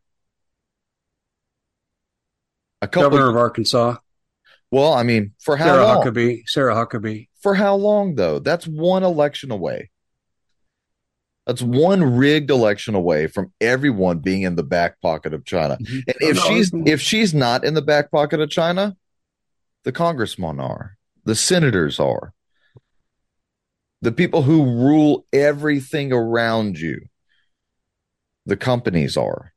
S2: Governor of Arkansas.
S1: Well, I mean, for how long?
S2: Sarah Huckabee. For
S1: how long, though? That's one election away. That's one rigged election away from everyone being in the back pocket of China. Mm-hmm. And if she's not in the back pocket of China, the congressmen are, the senators are, the people who rule everything around you, the companies are.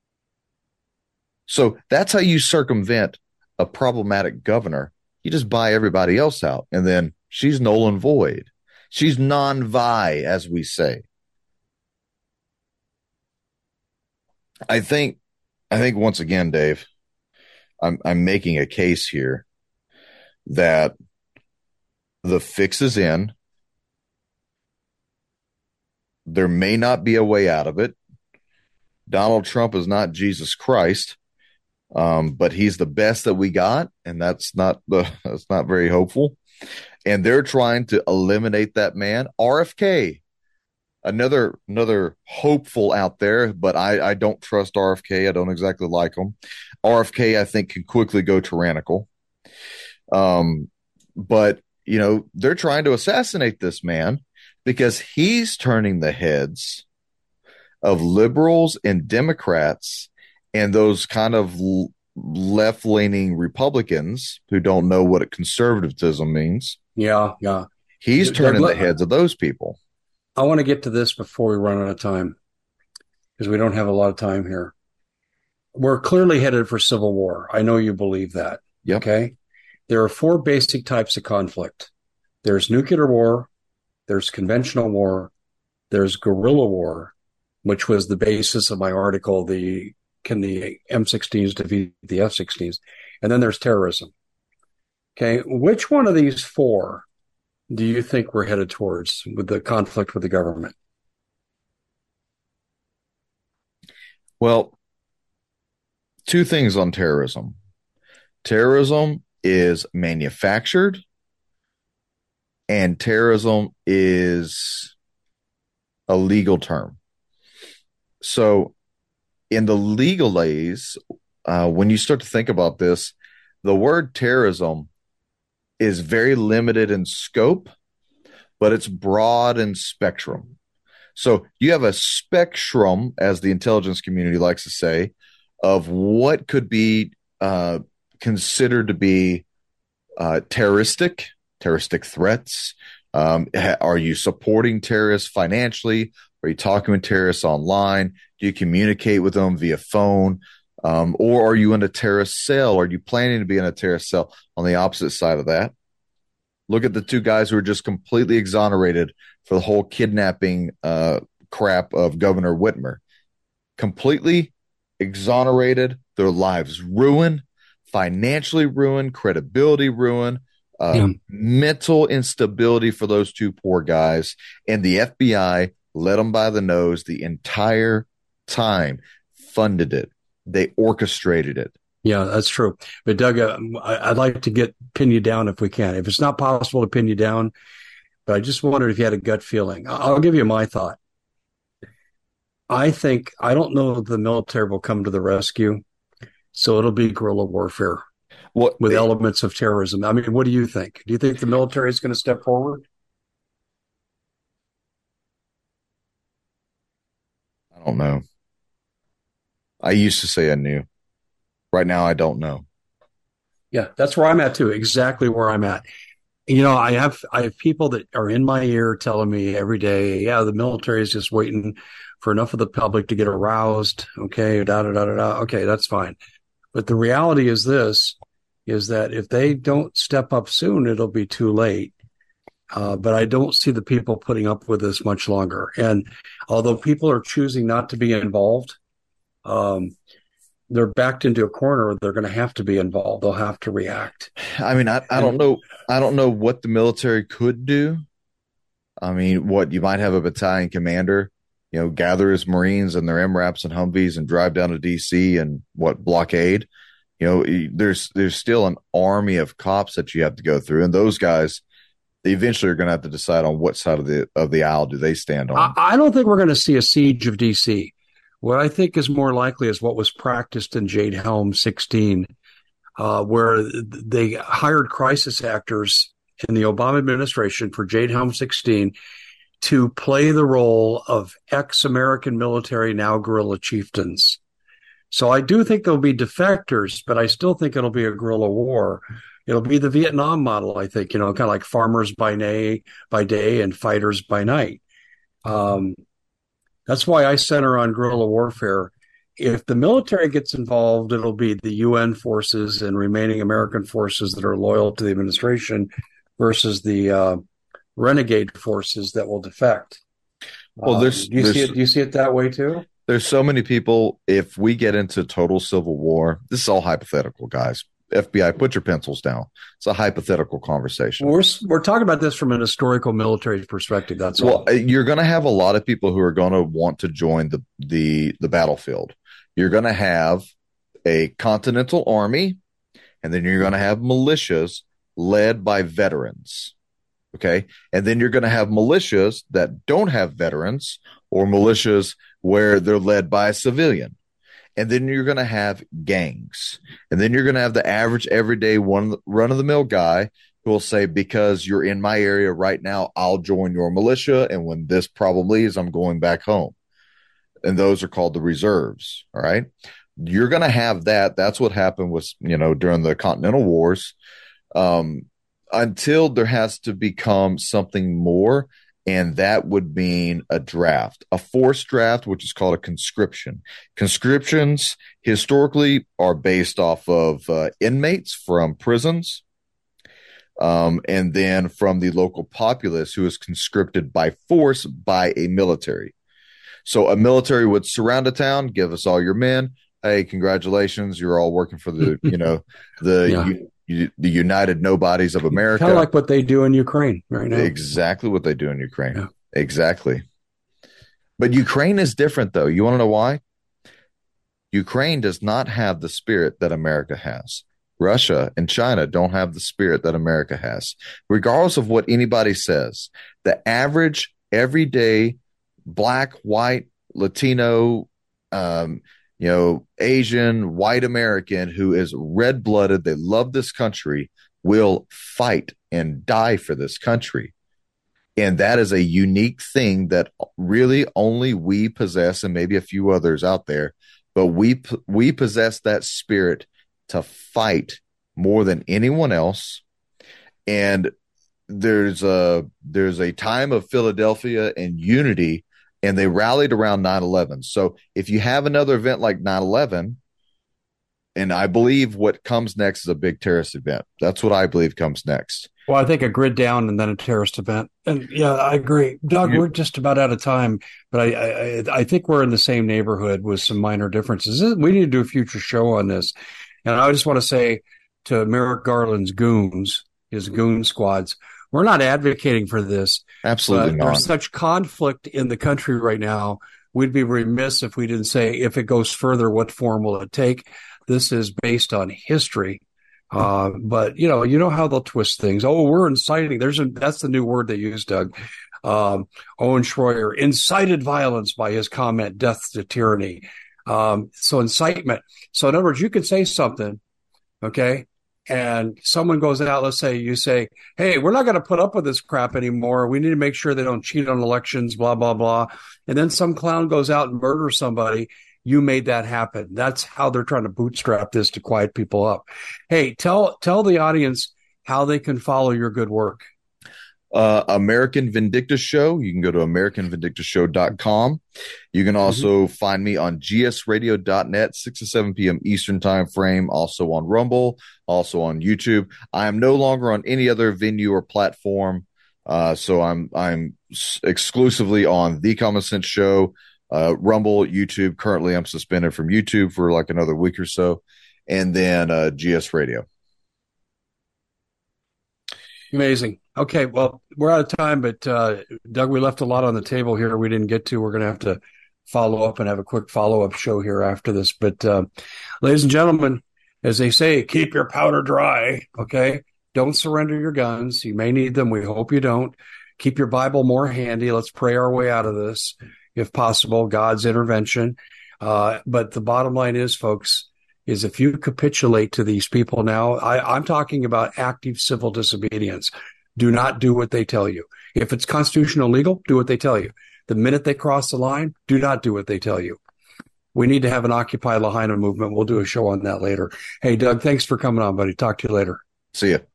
S1: So that's how you circumvent a problematic governor. You just buy everybody else out, and then she's null and void. She's non-vi, as we say. I think once again, Dave, I'm making a case here that the fix is in. There may not be a way out of it. Donald Trump is not Jesus Christ, but he's the best that we got, and that's not very hopeful. And they're trying to eliminate that man. RFK, another hopeful out there, but I don't trust RFK. I don't exactly like him. RFK, I think, can quickly go tyrannical. But they're trying to assassinate this man because he's turning the heads of liberals and Democrats and those kind of left-leaning Republicans who don't know what conservatism means.
S2: Yeah.
S1: He's turning the heads of those people.
S2: I want to get to this before we run out of time, because we don't have a lot of time here. We're clearly headed for civil war. I know you believe that.
S1: Yep.
S2: Okay. There are 4 basic types of conflict. There's nuclear war, there's conventional war, there's guerrilla war, which was the basis of my article, Can the M16s defeat the F-16s? And then there's terrorism. Okay. Which one of these 4 do you think we're headed towards with the conflict with the government?
S1: Well, 2 things on terrorism. Terrorism is manufactured, and terrorism is a legal term. So in the legalese, when you start to think about this, the word terrorism is very limited in scope, but it's broad in spectrum. So you have a spectrum, as the intelligence community likes to say, of what could be considered to be terroristic threats. Are you supporting terrorists financially? Are you talking with terrorists online? Do you communicate with them via phone? Or are you in a terrorist cell? Are you planning to be in a terrorist cell? On the opposite side of that, look at the 2 guys who were just completely exonerated for the whole kidnapping crap of Governor Whitmer. Completely exonerated, their lives ruined, financially ruined, credibility ruined, mental instability for those 2 poor guys. And the FBI led them by the nose the entire time, funded it, They orchestrated it.
S2: Yeah, that's true. But Doug, I'd like to pin you down if we can. If it's not possible to pin you down, but I just wondered if you had a gut feeling. I'll give you my thought. I don't know if the military will come to the rescue, so it'll be guerrilla warfare with elements of terrorism. I mean, what do you think? Do you think the military is going to step forward?
S1: I don't know. I used to say I knew. Right now, I don't know.
S2: Yeah, that's where I'm at too. Exactly where I'm at. I have people that are in my ear telling me every day, yeah, the military is just waiting for enough of the public to get aroused. Okay, da da da da da. Okay, that's fine. But the reality is that if they don't step up soon, it'll be too late. But I don't see the people putting up with this much longer. And although people are choosing not to be involved, they're backed into a corner. They're going to have to be involved. They'll have to react.
S1: I mean, I don't know. I don't know what the military could do. I mean, you might have a battalion commander, gather his Marines and their MRAPs and Humvees and drive down to DC and blockade. There's still an army of cops that you have to go through, and those guys, they eventually are going to have to decide on what side of the aisle do they stand on.
S2: I don't think we're going to see a siege of DC. What I think is more likely is what was practiced in Jade Helm 16, where they hired crisis actors in the Obama administration for Jade Helm 16 to play the role of ex-American military, now guerrilla chieftains. So I do think there'll be defectors, but I still think it'll be a guerrilla war. It'll be the Vietnam model, I think, kind of like farmers by day and fighters by night. That's why I center on guerrilla warfare. If the military gets involved, it'll be the UN forces and remaining American forces that are loyal to the administration versus the renegade forces that will defect.
S1: Well,
S2: do you see it that way too?
S1: There's so many people. If we get into total civil war, this is all hypothetical, guys. FBI, put your pencils down. It's a hypothetical conversation.
S2: We're talking about this from an historical military perspective. That's all.
S1: You're going to have a lot of people who are going to want to join the battlefield. You're going to have a continental army, and then you're going to have militias led by veterans. Okay. And then you're going to have militias that don't have veterans, or militias where they're led by a civilian. And then you're going to have gangs. And then you're going to have the average, everyday run-of-the-mill guy who will say, because you're in my area right now, I'll join your militia. And when this problem leaves, I'm going back home. And those are called the reserves. All right. You're going to have that. That's what happened with, during the Continental Wars, until there has to become something more. And that would mean a draft, a forced draft, which is called a conscription. Conscriptions historically are based off of inmates from prisons, and then from the local populace who is conscripted by force by a military. So a military would surround a town, give us all your men. Hey, congratulations, you're all working for the, the United Nobodies of America.
S2: Kind of like what they do in Ukraine right now.
S1: Exactly what they do in Ukraine. Yeah. Exactly. But Ukraine is different, though. You want to know why? Ukraine does not have the spirit that America has. Russia and China don't have the spirit that America has. Regardless of what anybody says, the average, everyday, black, white, Latino, Asian, white American who is red-blooded, they love this country, will fight and die for this country. And that is a unique thing that really only we possess, and maybe a few others out there, but we possess that spirit to fight more than anyone else. And there's a time of Philadelphia and unity, and they rallied around 9/11. So if you have another event like 9/11, and I believe what comes next is a big terrorist event. That's what I believe comes next.
S2: Well, I think a grid down and then a terrorist event. And yeah, I agree. Doug, we're just about out of time, but I think we're in the same neighborhood with some minor differences. We need to do a future show on this. And I just want to say to Merrick Garland's goons, his goon squads, we're not advocating for this.
S1: Absolutely not.
S2: There's such conflict in the country right now we'd be remiss if we didn't say, if it goes further, what form will it take? This is based on history. But you know how they'll twist things. Oh, we're inciting. That's the new word they use, Doug. Owen Schroyer incited violence by his comment, "Death to tyranny." So incitement. So in other words, you can say something, okay, and someone goes out. Let's say you say, "Hey, we're not going to put up with this crap anymore. We need to make sure they don't cheat on elections." Blah blah blah. And then some clown goes out and murders somebody. You made that happen. That's how they're trying to bootstrap this to quiet people up. Hey, tell the audience how they can follow your good work.
S1: American Vindictus Show. You can go to AmericanVindictusShow.com. You can also find me on gsradio.net, 6 to 7 p.m. Eastern time frame, also on Rumble, also on YouTube. I am no longer on any other venue or platform. So I'm exclusively on The Common Sense Show, Rumble, YouTube. Currently, I'm suspended from YouTube for like another week or so, and then GS Radio.
S2: Amazing. Okay, well, we're out of time, but Doug, we left a lot on the table here we didn't get to. We're going to have to follow up and have a quick follow-up show here after this. But ladies and gentlemen, as they say, keep your powder dry, okay? Don't surrender your guns. You may need them. We hope you don't. Keep your Bible more handy. Let's pray our way out of this, if possible, God's intervention. But the bottom line is, folks, is if you capitulate to these people now, I'm talking about active civil disobedience. Do not do what they tell you. If it's constitutional legal, do what they tell you. The minute they cross the line, do not do what they tell you. We need to have an Occupy Lahaina movement. We'll do a show on that later. Hey, Doug, thanks for coming on, buddy. Talk to you later.
S1: See ya.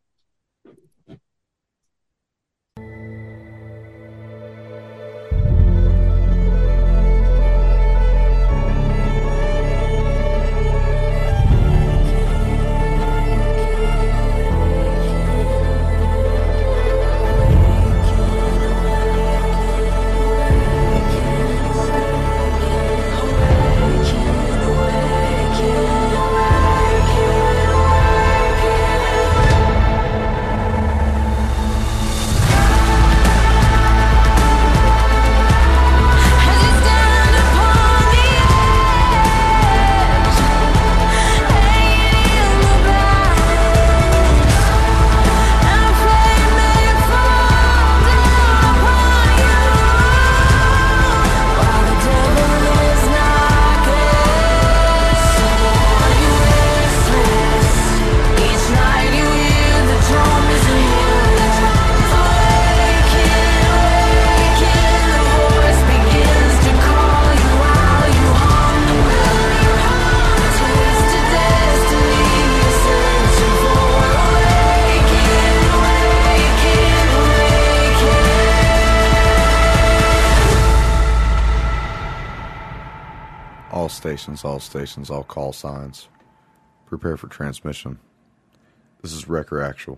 S1: All stations, all call signs. Prepare for transmission. This is Wrecker Actual.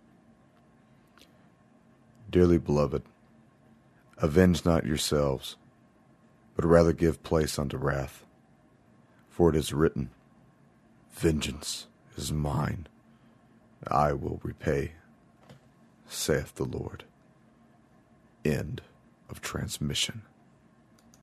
S1: Dearly beloved, avenge not yourselves, but rather give place unto wrath. For it is written, vengeance is mine, I will repay, saith the Lord. End of transmission.